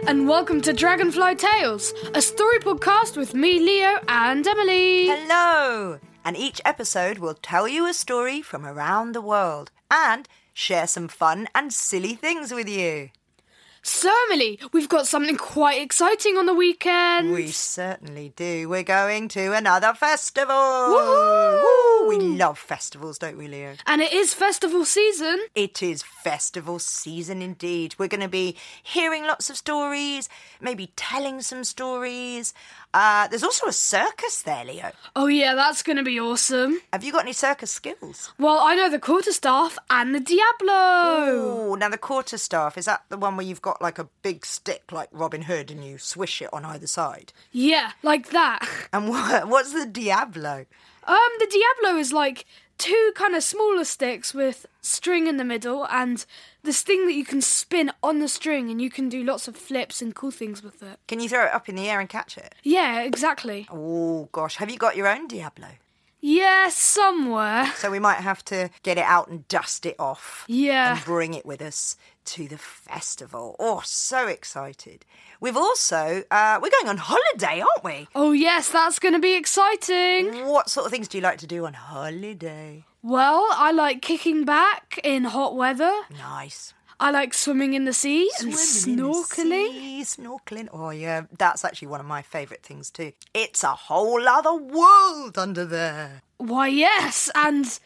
and welcome to Dragonfly Tales, a story podcast with me, Leo, and Emily. Hello! And each episode will tell you a story from around the world and share some fun and silly things with you. So, Emily, we've got something quite exciting on the weekend. We certainly do. We're going to another festival. Woohoo! Woo! We love festivals, don't we, Leo? And it is festival season. It is festival season indeed. We're going to be hearing lots of stories, maybe telling some stories. There's also a circus there, Leo. Oh yeah, that's going to be awesome. Have you got any circus skills? Well, I know the quarterstaff and the Diablo. Oh, now the quarterstaff, is that the one where you've got like a big stick like Robin Hood and you swish it on either side? Yeah, like that. And what's the Diablo? The Diablo is like two kind of smaller sticks with string in the middle and this thing that you can spin on the string and you can do lots of flips and cool things with it. Can you throw it up in the air and catch it? Yeah, exactly. Oh, gosh. Have you got your own Diablo? Yeah, somewhere. So we might have to get it out and dust it off. Yeah. And bring it with us to the festival. Oh, so excited. We've also, we're going on holiday, aren't we? Oh yes, that's going to be exciting. What sort of things do you like to do on holiday? Well, I like kicking back in hot weather. Nice. I like swimming in the sea and Swimming in the snorkeling. sea, snorkeling. Oh, yeah, that's actually one of my favourite things too. It's a whole other world under there. Why, yes, and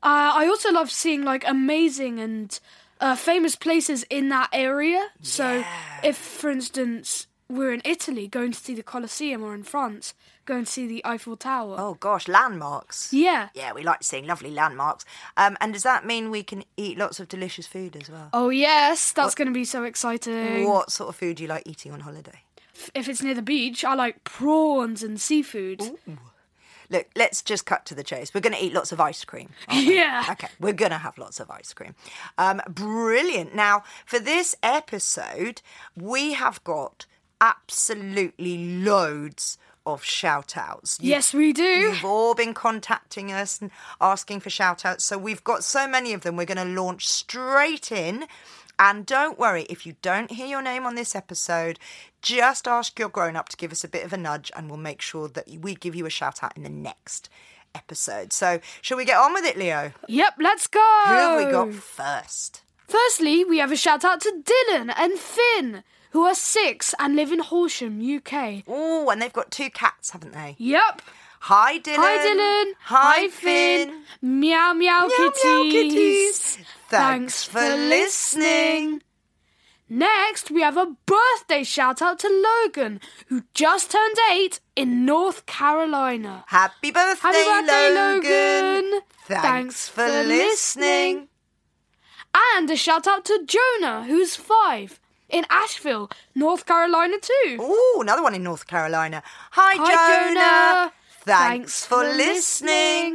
I also love seeing like amazing and famous places in that area. So if, for instance, we're in Italy going to see the Colosseum, or in France going to see the Eiffel Tower. Oh, gosh, landmarks. Yeah. Yeah, we like seeing lovely landmarks. And does that mean we can eat lots of delicious food as well? Oh, yes, that's going to be so exciting. What sort of food do you like eating on holiday? If it's near the beach, I like prawns and seafood. Ooh. Look, let's just cut to the chase. We're going to eat lots of ice cream. Aren't we? Yeah. Okay, we're going to have lots of ice cream. Brilliant. Now, for this episode, we have got absolutely loads of shout-outs. Yes, we do. You've all been contacting us and asking for shout-outs, so we've got so many of them. We're going to launch straight in. And don't worry, if you don't hear your name on this episode, just ask your grown-up to give us a bit of a nudge and we'll make sure that we give you a shout-out in the next episode. So, shall we get on with it, Leo? Yep, let's go. Who have we got first? Firstly, we have a shout out to Dylan and Finn, who are 6 and live in Horsham, UK. Oh, and they've got 2 cats, haven't they? Yep. Hi, Dylan. Hi, Dylan. Hi, Finn. Meow, meow, Meow, kitties. meow, kitties. Thanks for listening. Next, we have a birthday shout out to Logan, who just turned 8 in North Carolina. Happy birthday, Happy birthday, Logan. Thanks for listening. And a shout out to Jonah, who's 5, in Asheville, North Carolina too. Ooh, another one in North Carolina. Hi, Jonah. Thanks for listening.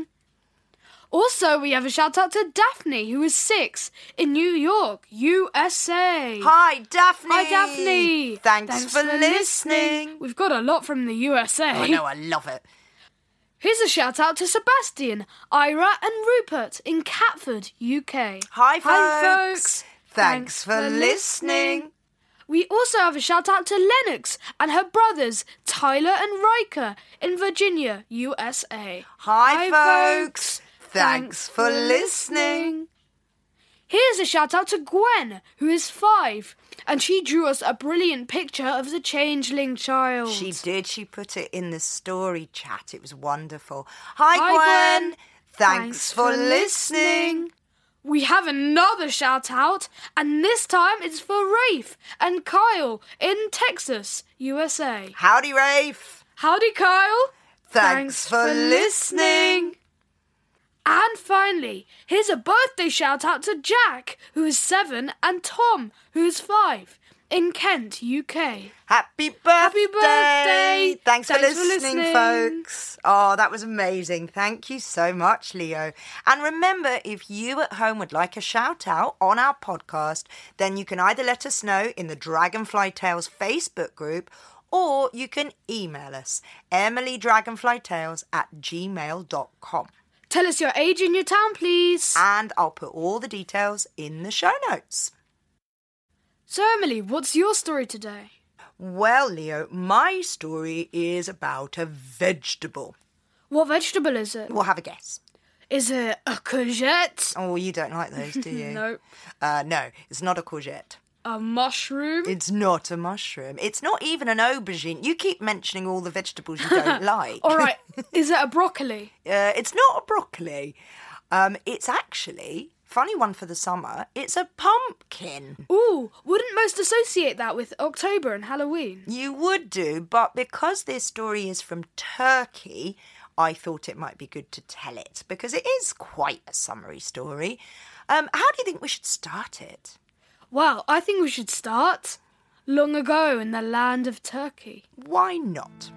Also, we have a shout out to Daphne, who is 6, in New York, USA. Hi, Daphne. Hi, Daphne. Thanks for listening. We've got a lot from the USA. I know, I love it. Here's a shout out to Sebastian, Ira and Rupert in Catford, UK. Hi, Hi, folks. Thanks for listening. We also have a shout out to Lennox and her brothers, Tyler and Riker, in Virginia, USA. Hi, folks. Thanks for listening. Here's a shout out to Gwen, who is 5, and she drew us a brilliant picture of the changeling child. She did. She put it in the story chat. It was wonderful. Hi, Gwen. Thanks for listening. We have another shout out, and this time it's for Rafe and Kyle in Texas, USA. Howdy, Rafe. Howdy, Kyle. Thanks for listening. And finally, here's a birthday shout out to Jack, who is 7, and Tom, who is 5, in Kent, UK. Happy birthday! Happy birthday! Thanks for listening, folks. Oh, that was amazing. Thank you so much, Leo. And remember, if you at home would like a shout out on our podcast, then you can either let us know in the Dragonfly Tales Facebook group, or you can email us, emilydragonflytales@gmail.com. Tell us your age and your town, please. And I'll put all the details in the show notes. So, Emily, what's your story today? Well, Leo, my story is about a vegetable. What vegetable is it? Well, have a guess. Is it a courgette? Oh, you don't like those, do you? No. No, it's not a courgette. A mushroom? It's not a mushroom. It's not even an aubergine. You keep mentioning all the vegetables you don't like. All right. Is it a broccoli? It's not a broccoli. It's actually, funny one for the summer, it's a pumpkin. Ooh, wouldn't most associate that with October and Halloween? You would do, but because this story is from Turkey, I thought it might be good to tell it, because it is quite a summery story. How do you think we should start it? Well, I think we should start long ago in the land of Turkey. Why not?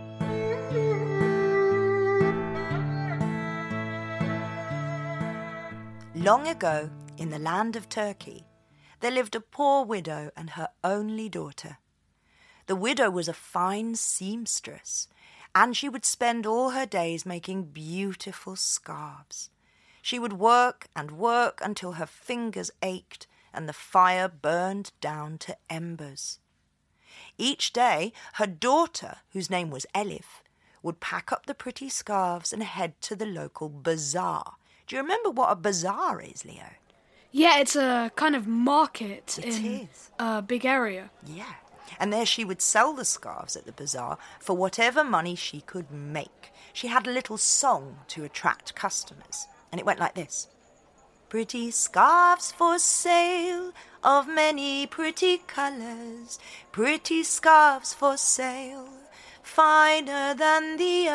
Long ago, in the land of Turkey, there lived a poor widow and her only daughter. The widow was a fine seamstress, and she would spend all her days making beautiful scarves. She would work and work until her fingers ached and the fire burned down to embers. Each day, her daughter, whose name was Elif, would pack up the pretty scarves and head to the local bazaar. Do you remember what a bazaar is, Leo? Yeah, it's a kind of market It in is. a big area. Yeah. And there she would sell the scarves at the bazaar for whatever money she could make. She had a little song to attract customers, and it went like this. Pretty scarves for sale of many pretty colours, pretty scarves for sale, finer than the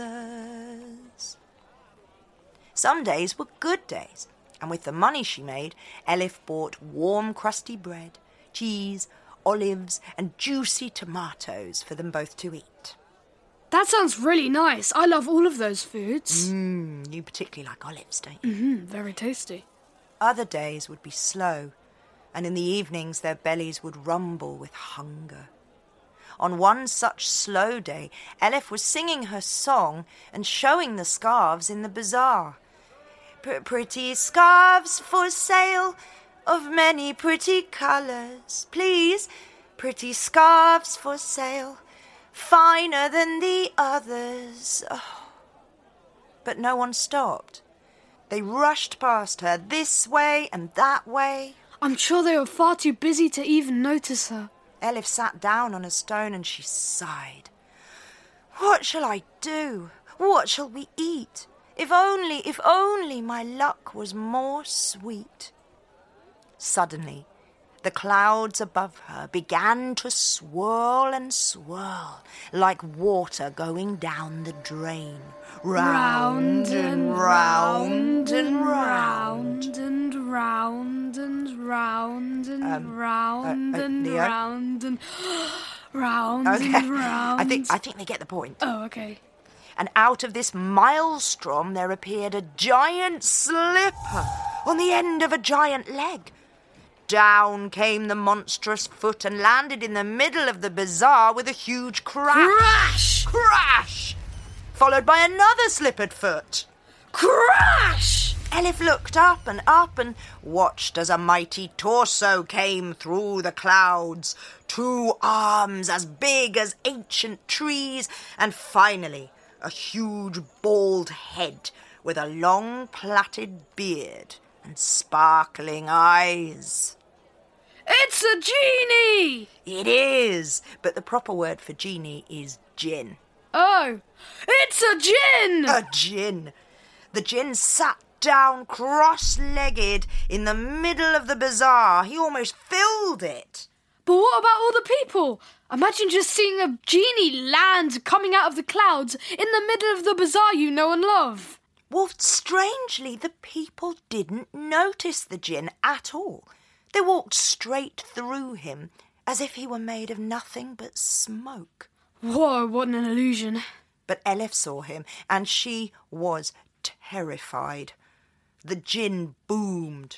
others. Some days were good days, and with the money she made, Elif bought warm crusty bread, cheese, olives and juicy tomatoes for them both to eat. That sounds really nice. I love all of those foods. You particularly like olives, don't you? Very tasty. Other days would be slow, and in the evenings their bellies would rumble with hunger. On one such slow day, Elif was singing her song and showing the scarves in the bazaar. Pretty scarves for sale of many pretty colours, please. Pretty scarves for sale, finer than the others. Oh. But no one stopped. They rushed past her this way and that way. I'm sure they were far too busy to even notice her. Elif sat down on a stone and she sighed. What shall I do? What shall we eat? If only my luck was more sweet. Suddenly, the clouds above her began to swirl and swirl like water going down the drain. Round and round and round. and round and round and round and Leo? round and round Okay. and round. I think they get the point. Oh, okay. And out of this maelstrom there appeared a giant slipper on the end of a giant leg. Down came the monstrous foot and landed in the middle of the bazaar with a huge crash. Crash! Crash! Followed by another slippered foot. Crash! Elif looked up and watched as a mighty torso came through the clouds, 2 arms as big as ancient trees, and finally a huge bald head with a long plaited beard and sparkling eyes. It's a genie! It is, but the proper word for genie is jinn. Oh, it's a djinn! A jinn. The jinn sat down cross-legged in the middle of the bazaar. He almost filled it. But what about all the people? Imagine just seeing a genie land coming out of the clouds in the middle of the bazaar you know and love. Well, strangely, the people didn't notice the jinn at all. They walked straight through him, as if he were made of nothing but smoke. Whoa, what an illusion. But Elif saw him, and she was terrified. The jinn boomed.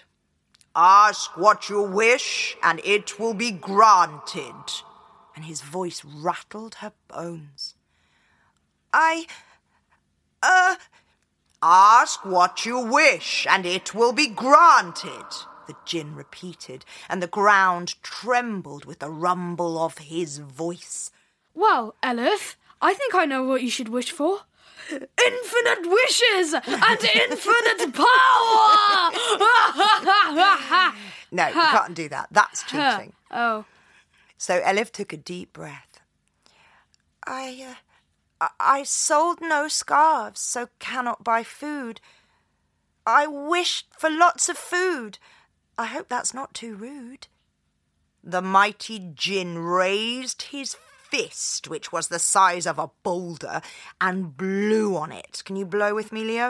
Ask what you wish, and it will be granted. And his voice rattled her bones. Ask what you wish, and it will be granted. the djinn repeated, and the ground trembled with the rumble of his voice. Well, Elif, I think I know what you should wish for. Infinite wishes and infinite power! No, you can't do that. That's cheating. Oh. So Elif took a deep breath. I sold no scarves, so cannot buy food. I wished for lots of food. I hope that's not too rude. The mighty djinn raised his fist, which was the size of a boulder, and blew on it. Can you blow with me, Leo?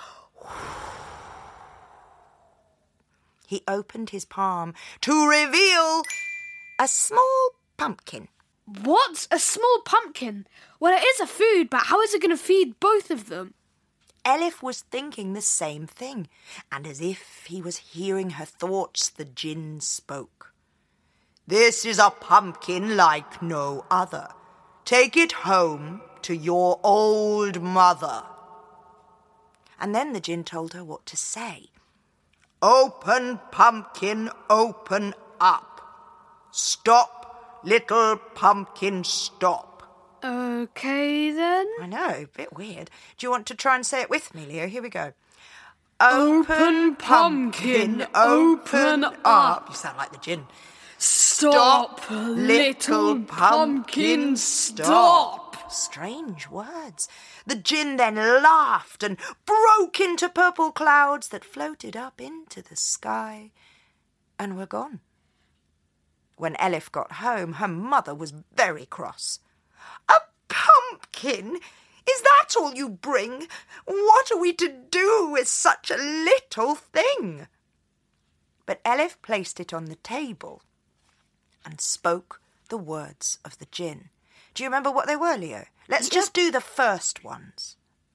He opened his palm to reveal a small pumpkin. What? A small pumpkin? Well, it is a food, but how is it going to feed both of them? Elif was thinking the same thing, and as if he was hearing her thoughts, the djinn spoke. This is a pumpkin like no other. Take it home to your old mother. And then the djinn told her what to say. Open, pumpkin, open up. Stop, little pumpkin, stop. Okay, then. I know, a bit weird. Do you want to try and say it with me, Leo? Here we go. Open, pumpkin, open up. You sound like the djinn. Stop, little pumpkin, stop. Strange words. The djinn then laughed and broke into purple clouds that floated up into the sky and were gone. When Elif got home, her mother was very cross. A pumpkin? Is that all you bring? What are we to do with such a little thing? But Elif placed it on the table and spoke the words of the djinn. Do you remember what they were, Leo? Let's just do the first ones.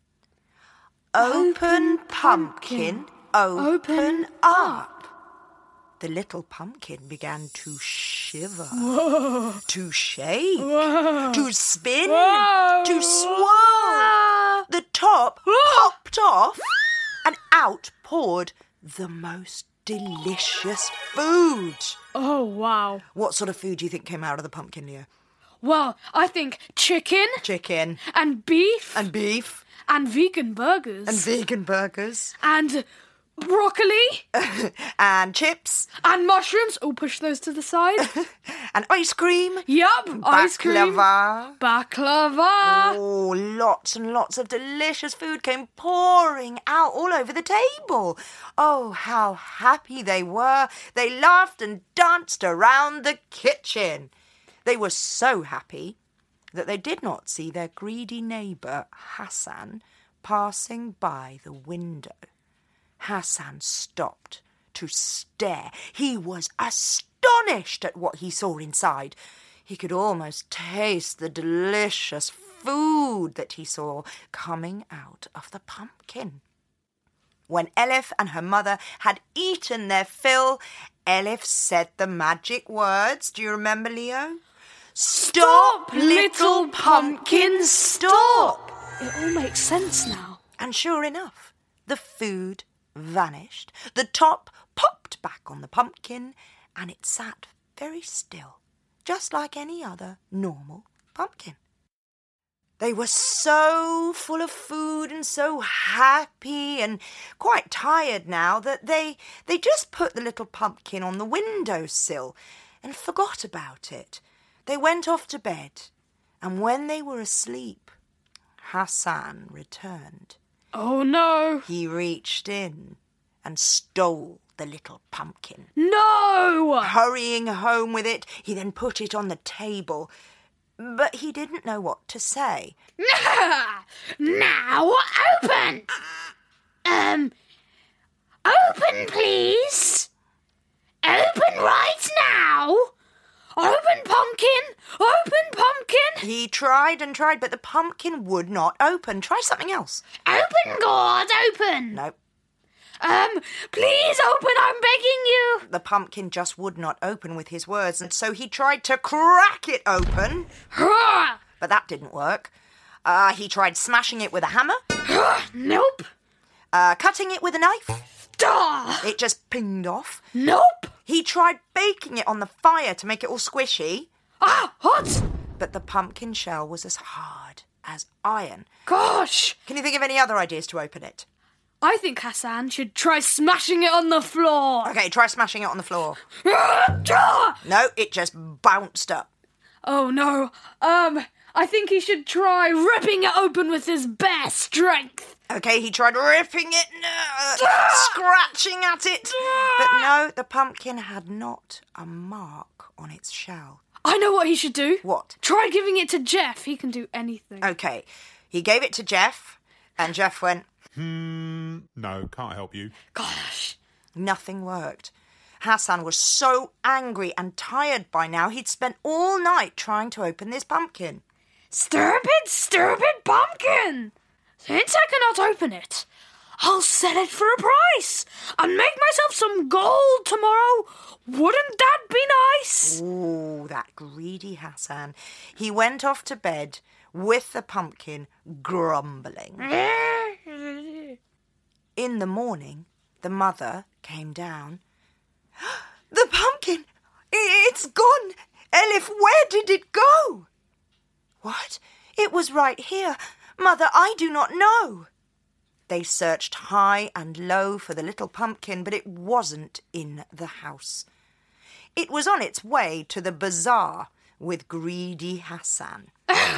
Open, pumpkin, open up. The little pumpkin began to shiver, to shake, to spin, to swirl. The top popped off, and out poured the most delicious food. Oh, wow. What sort of food do you think came out of the pumpkin, Leo? Well, I think chicken. Chicken. And beef. And beef. And vegan burgers. And vegan burgers. And broccoli. And chips. And mushrooms. Oh, push those to the side. And ice cream. Yup, ice cream. Baklava. Oh, lots and lots of delicious food came pouring out all over the table. Oh, how happy they were. They laughed and danced around the kitchen. They were so happy that they did not see their greedy neighbour, Hassan, passing by the window. Hassan stopped to stare. He was astonished at what he saw inside. He could almost taste the delicious food that he saw coming out of the pumpkin. When Elif and her mother had eaten their fill, Elif said the magic words. Do you remember, Leo? Stop, little pumpkin, stop! It all makes sense now. And sure enough, the food vanished. The top popped back on the pumpkin, and it sat very still, just like any other normal pumpkin. They were so full of food and so happy and quite tired now that they just put the little pumpkin on the windowsill and forgot about it. They went off to bed, and when they were asleep, Hassan returned. Oh, no. He reached in and stole the little pumpkin. No! Hurrying home with it, he then put it on the table. But he didn't know what to say. Now open! Open, please. Open right now. Open, pumpkin! Open, pumpkin! He tried and tried, but the pumpkin would not open. Try something else. Open, God, open! No. Please open, I'm begging you! The pumpkin just would not open with his words, and so he tried to crack it open. But that didn't work. He tried smashing it with a hammer. Nope. Cutting it with a knife. Duh! It just pinged off. Nope! He tried baking it on the fire to make it all squishy, Ah, hot! but the pumpkin shell was as hard as iron. Gosh! Can you think of any other ideas to open it? I think Hassan should try smashing it on the floor. Okay, try smashing it on the floor. Duh! No, it just bounced up. Oh no. I think he should try ripping it open with his bare strength. Okay, he tried ripping it, scratching at it. But no, the pumpkin had not a mark on its shell. I know what he should do. What? Try giving it to Jeff. He can do anything. Okay, he gave it to Jeff, and Jeff went, No, can't help you. Gosh. nothing worked. Hassan was so angry and tired by now, he'd spent all night trying to open this pumpkin. Stupid pumpkin! Since I cannot open it, I'll sell it for a price and make myself some gold tomorrow. Wouldn't that be nice? Ooh, that greedy Hassan. He went off to bed with the pumpkin grumbling. In the morning, the mother came down. The pumpkin! It's gone! Elif, where did it go? What? It was right here. Mother, I do not know. They searched high and low for the little pumpkin, but it wasn't in the house. It was on its way to the bazaar with greedy Hassan.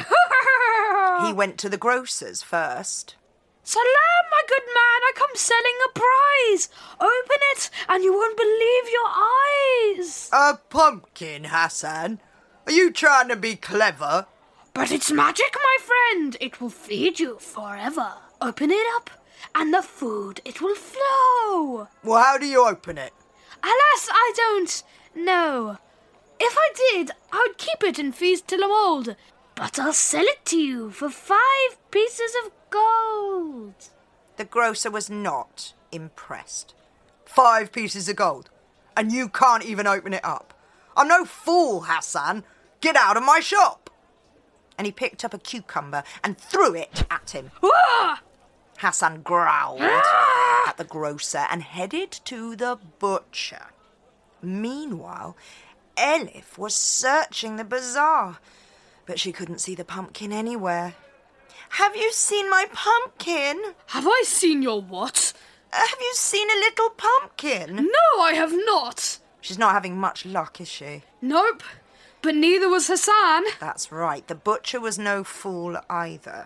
He went to the grocer's first. Salam, my good man, I come selling a prize. Open it and you won't believe your eyes. A pumpkin, Hassan? Are you trying to be clever? But it's magic, my friend. It will feed you forever. Open it up and the food, it will flow. Well, how do you open it? Alas, I don't know. If I did, I would keep it and feast till I'm old. But I'll sell it to you for 5 pieces of gold. The grocer was not impressed. 5 pieces of gold, and you can't even open it up. I'm no fool, Hassan. Get out of my shop. And he picked up a cucumber and threw it at him. Ah! Hassan growled at the grocer and headed to the butcher. Meanwhile, Elif was searching the bazaar, but she couldn't see the pumpkin anywhere. Have you seen my pumpkin? Have I seen your what? Have you seen a little pumpkin? No, I have not. She's not having much luck, is she? Nope. But neither was Hassan. That's right. The butcher was no fool either.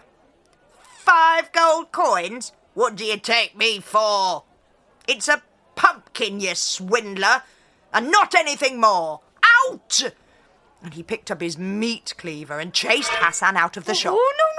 5 gold coins? What do you take me for? It's a pumpkin, you swindler, and not anything more. Out! And he picked up his meat cleaver and chased Hassan out of the shop. Oh, no.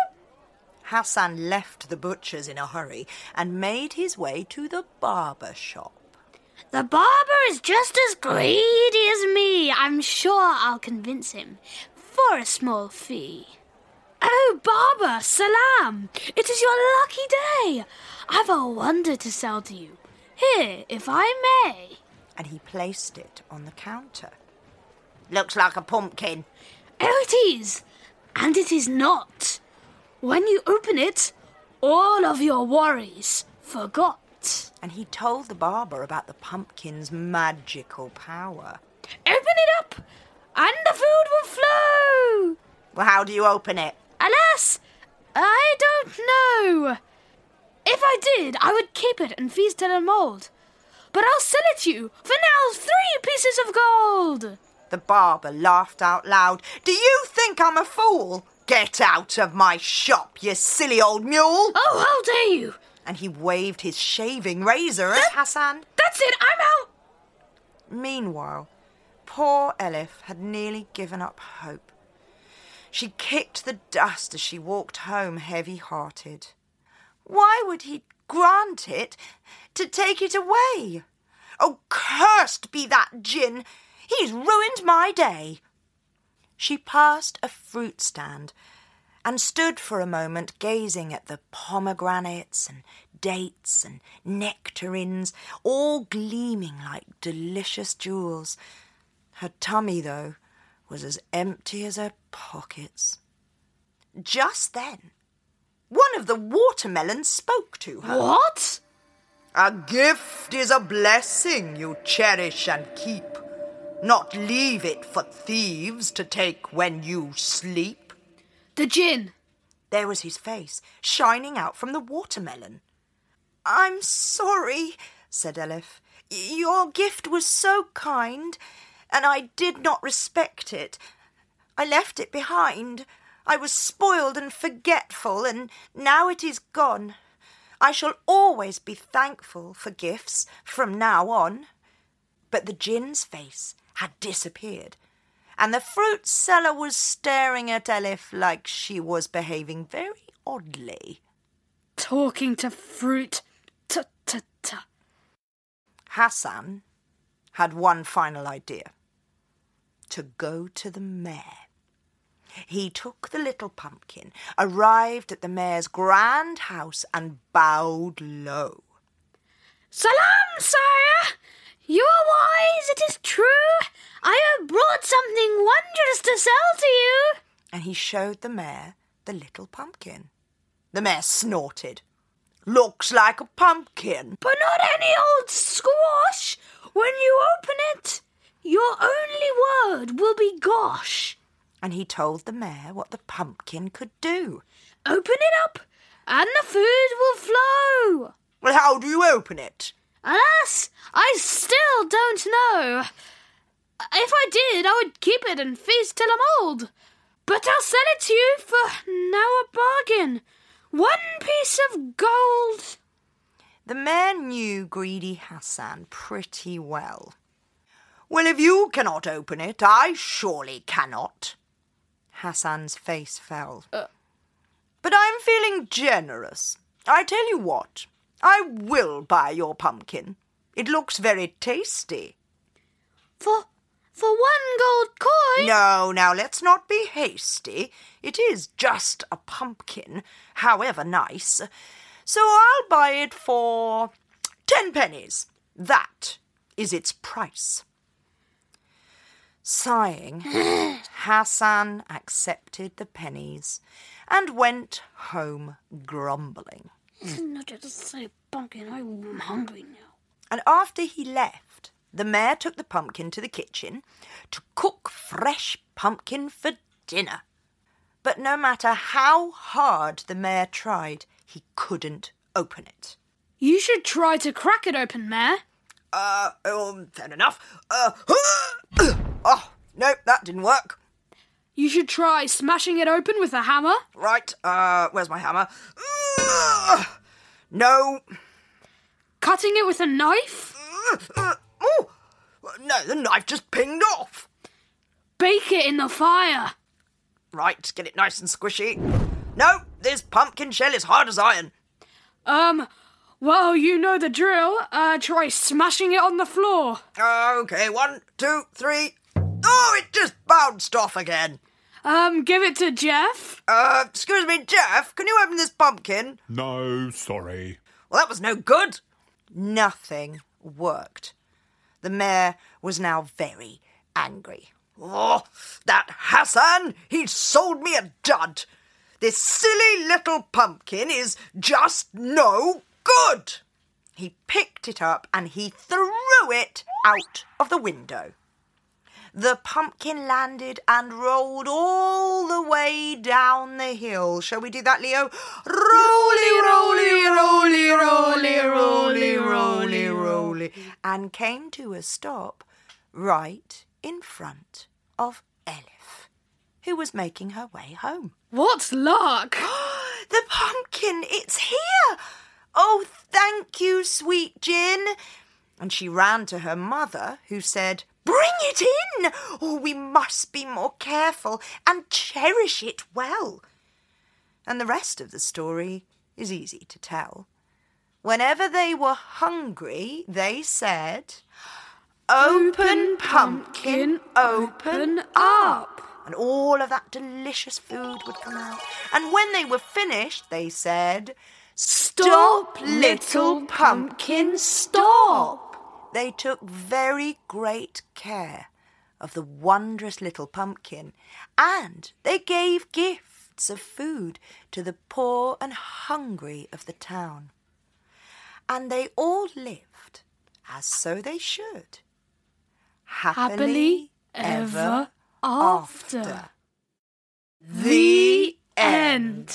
Hassan left the butcher's in a hurry and made his way to the barber shop. The barber is just as greedy as me. I'm sure I'll convince him for a small fee. Oh, barber, salam. It is your lucky day. I've a wonder to sell to you. Here, if I may. And he placed it on the counter. Looks like a pumpkin. Oh, it is. And it is not. When you open it, all of your worries forgot. And he told the barber about the pumpkin's magical power. Open it up, and the food will flow. Well, how do you open it? Alas, I don't know. If I did, I would keep it and feast till I'm old. But I'll sell it to you for now 3 pieces of gold. The barber laughed out loud. Do you think I'm a fool? Get out of my shop, you silly old mule! Oh, how dare you! And he waved his shaving razor at Hassan. That's it, I'm out! Meanwhile, poor Elif had nearly given up hope. She kicked the dust as she walked home heavy-hearted. Why would he grant it to take it away? Oh, cursed be that djinn! He's ruined my day. She passed a fruit stand and stood for a moment gazing at the pomegranates and dates and nectarines, all gleaming like delicious jewels. Her tummy, though, was as empty as her pockets. Just then, one of the watermelons spoke to her. What? A gift is a blessing you cherish and keep, not leave it for thieves to take when you sleep. The djinn. There was his face, shining out from the watermelon. I'm sorry, said Elif. Your gift was so kind, and I did not respect it. I left it behind. I was spoiled and forgetful, and now it is gone. I shall always be thankful for gifts from now on. But the djinn's face had disappeared, and the fruit seller was staring at Elif like she was behaving very oddly. Talking to fruit. Hassan had one final idea: to go to the mayor. He took the little pumpkin, arrived at the mayor's grand house, and bowed low. Salam, sire! You are wise, it is true. I have brought something wondrous to sell to you. And he showed the mayor the little pumpkin. The mayor snorted. Looks like a pumpkin. But not any old squash. When you open it, your only word will be gosh. And he told the mayor what the pumpkin could do. Open it up, and the food will flow. Well, how do you open it? Alas, I still don't know. If I did, I would keep it and feast till I'm old. But I'll sell it to you for now a bargain. 1 piece of gold. The mayor knew greedy Hassan pretty well. Well, if you cannot open it, I surely cannot. Hassan's face fell. But I'm feeling generous. I tell you what, I will buy your pumpkin. It looks very tasty. For 1 gold coin? No, now let's not be hasty. It is just a pumpkin, however nice. So I'll buy it for 10 pennies. That is its price. Sighing, Hassan accepted the pennies and went home grumbling. Not just say pumpkin, I'm hungry now. And after he left, the mayor took the pumpkin to the kitchen to cook fresh pumpkin for dinner. But no matter how hard the mayor tried, he couldn't open it. You should try to crack it open, Mayor. Fair enough. Oh, no, that didn't work. You should try smashing it open with a hammer. Right, where's my hammer? No. Cutting it with a knife. Oh, no, the knife just pinged off. Bake it in the fire. Right, get it nice and squishy. No, this pumpkin shell is hard as iron. Well, you know the drill. Try smashing it on the floor. Okay, 1, 2, 3. Oh, it just bounced off again. Give it to Jeff. Excuse me, Jeff, can you open this pumpkin? No, sorry. Well, that was no good. Nothing worked. The mayor was now very angry. Oh, that Hassan, he sold me a dud. This silly little pumpkin is just no good. He picked it up and he threw it out of the window. The pumpkin landed and rolled all the way down the hill. Shall we do that, Leo? Rolly, rolly, rolly, rolly, rolly, rolly, rolly. And came to a stop right in front of Elif, who was making her way home. What luck! The pumpkin, it's here! Oh, thank you, sweet Jinn. And she ran to her mother, who said, Bring it in! Oh, we must be more careful and cherish it well. And the rest of the story is easy to tell. Whenever they were hungry, they said, Open, pumpkin, open up. And all of that delicious food would come out. And when they were finished, they said, Stop, little pumpkin, stop. They took very great care of the wondrous little pumpkin, and they gave gifts of food to the poor and hungry of the town. And they all lived, as so they should, Happily ever after. The end.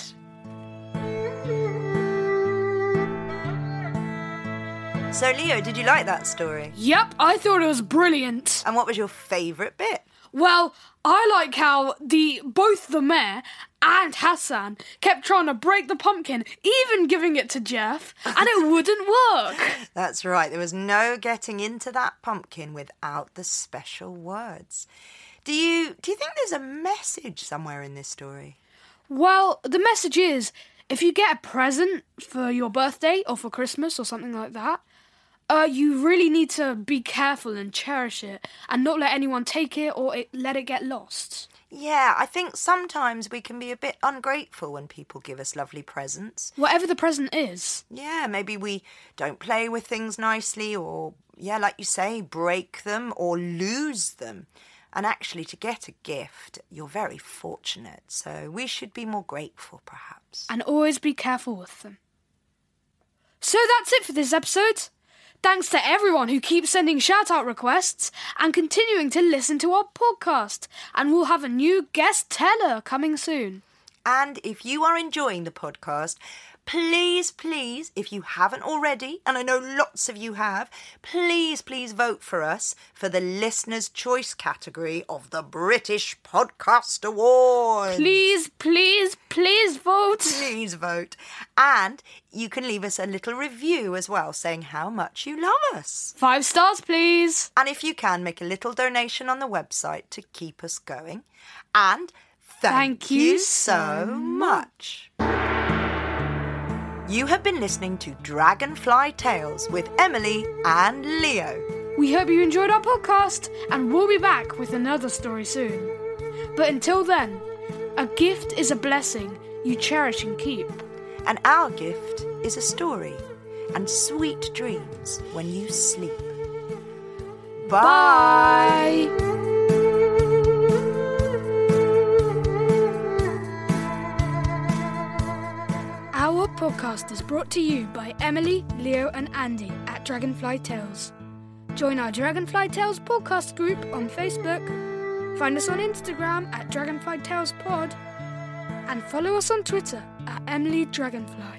So, Leo, did you like that story? Yep, I thought it was brilliant. And what was your favourite bit? Well, I like how both the mayor and Hassan kept trying to break the pumpkin, even giving it to Jeff, and it wouldn't work. That's right, there was no getting into that pumpkin without the special words. Do you think there's a message somewhere in this story? Well, the message is, if you get a present for your birthday or for Christmas or something like that, you really need to be careful and cherish it and not let anyone take it or let it get lost. Yeah, I think sometimes we can be a bit ungrateful when people give us lovely presents. Whatever the present is. Yeah, maybe we don't play with things nicely or, yeah, like you say, break them or lose them. And actually, to get a gift, you're very fortunate, so we should be more grateful, perhaps. And always be careful with them. So that's it for this episode. Thanks to everyone who keeps sending shout-out requests and continuing to listen to our podcast. And we'll have a new guest teller coming soon. And if you are enjoying the podcast, please, if you haven't already, and I know lots of you have, please vote for us for the Listener's Choice category of the British Podcast Awards. Please vote. Please vote. And you can leave us a little review as well, saying how much you love us. 5 stars, please. And if you can, make a little donation on the website to keep us going. And thank you so much. You have been listening to Dragonfly Tales with Emily and Leo. We hope you enjoyed our podcast, and we'll be back with another story soon. But until then, a gift is a blessing you cherish and keep. And our gift is a story and sweet dreams when you sleep. Bye! Our podcast is brought to you by Emily, Leo and Andy at Dragonfly Tales. Join our Dragonfly Tales podcast group on Facebook, find us on Instagram at Dragonfly Tales Pod, and follow us on Twitter at Emily Dragonfly.